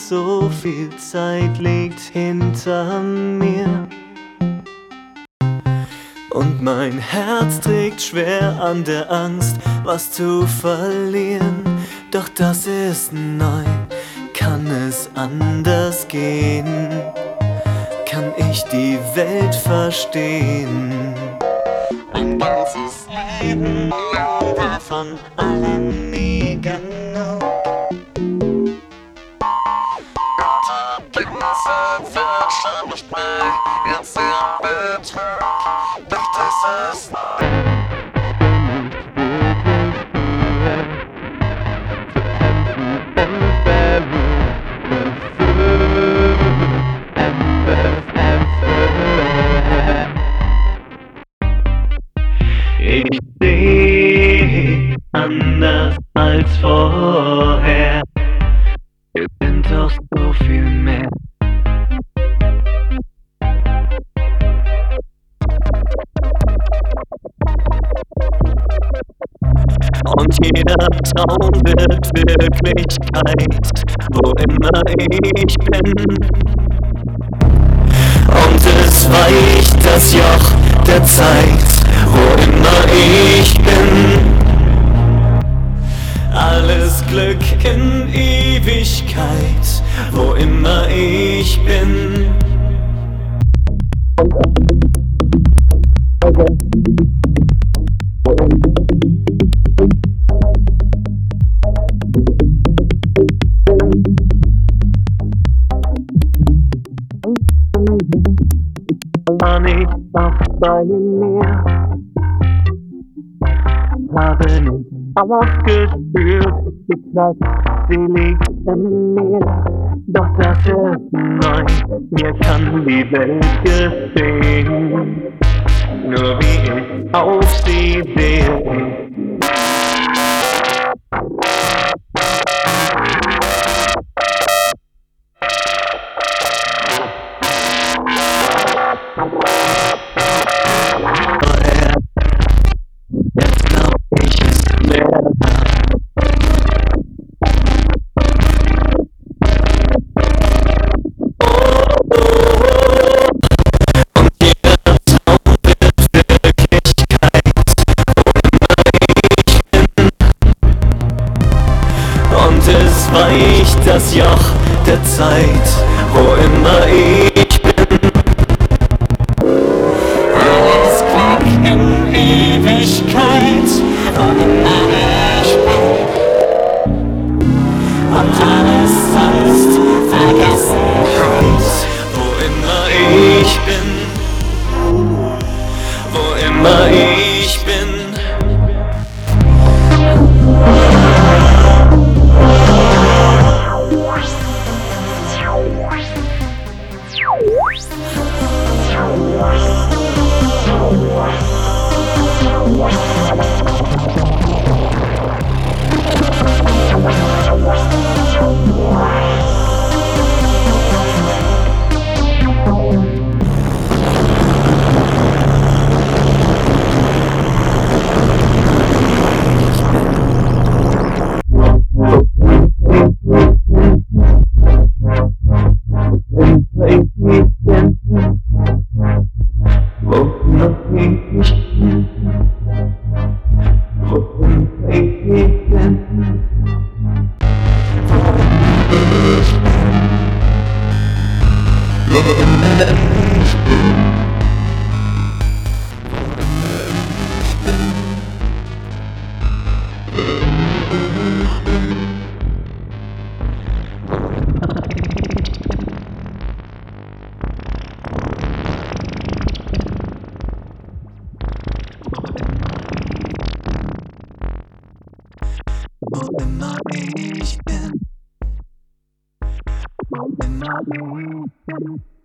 so viel Zeit liegt hinter mir. Und mein Herz trägt schwer an der Angst, was zu verlieren. Doch das ist neu, kann es anders gehen? Kann ich die Welt verstehen? Mein ganzes Leben lang war von allem nie genug. Die ganze Welt stand nicht mehr, jetzt im Betrug. Doch das ist ich seh anders als vorher. Wir sind doch so viel mehr. Und jeder Traum wird Wirklichkeit, wo immer ich bin. Und es weicht das Joch der Zeit, wo immer ich bin. Alles Glück in Ewigkeit, wo immer ich bin. War nicht auch bei mir, habe nicht aufgespürt, die Zeit, sie liegt in mir. Doch das ist neu, mir kann die Welt gefallen, nur wie ich auf sie sehe. Jetzt glaub ich, es wäre und es weicht das Joch der Zeit, wo immer ich bin. Alles Glück in Ewigkeit, wo immer ich bin. Und alles sonst Vergessenheit, wo immer ich bin. Wo immer ich bin. Wo immer ich bin, wo immer ich bin.